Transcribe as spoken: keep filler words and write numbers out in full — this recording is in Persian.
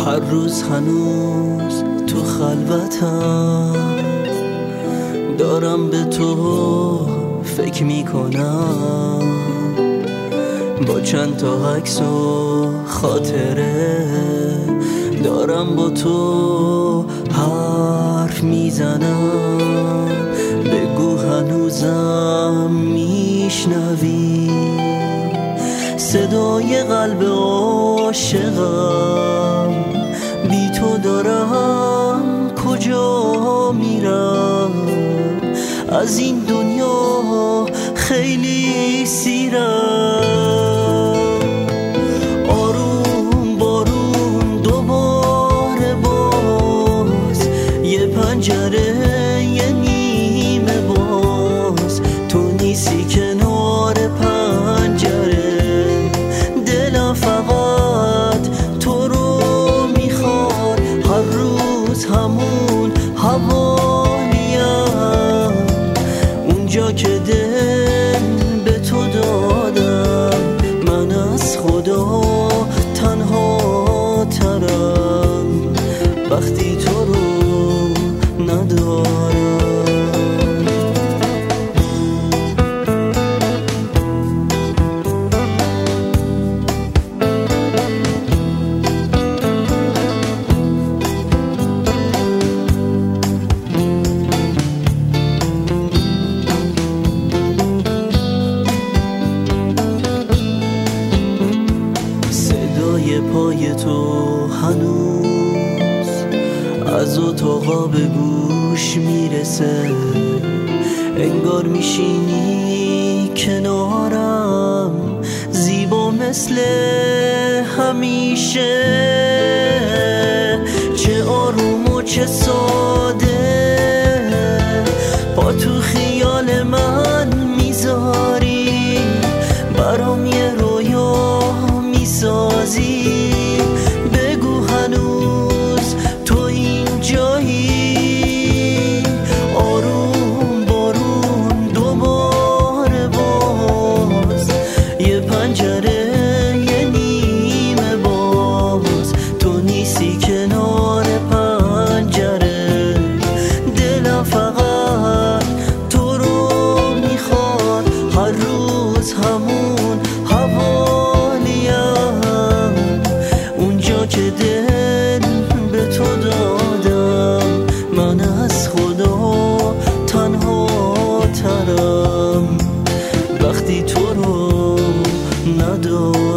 هر روز هنوز تو خلوتم دارم به تو فکر میکنم، با چند تا عکس و خاطره دارم با تو حرف میزنم. بگو هنوزم میشنوی صدای قلب عاشقم؟ بی تو دارم کجا میرم؟ از این دنیا خیلی سیرم. آروم بارون دوباره باز، یه پنجره یه نیمه باز، تو نیستی کنار پنجره. دلم فقط تو رو میخواد، هر روز همون حوالیم. اونجا که دل به تو دادم، من از خدا تنها ترم وقتی تو رو ندارم. پای تو هنوز از اتاقا به گوش میرسه، انگار میشینی کنارم، زیبا مثل همیشه. چه آروم و چه ساده پا تو خیال من میذاری، برام یه رویا میسازی. بگو هنوز تو اینجایی. آروم بارون دوباره باز، یه پنجره یه نیمه باز، تو نیستی کنار پنجره. دلم فقط تو رو میخواد، هر روز همون حوالیم. اونجا که دل به تو دادم، من از خدا تنها ترم وقتی تو رو ندارم.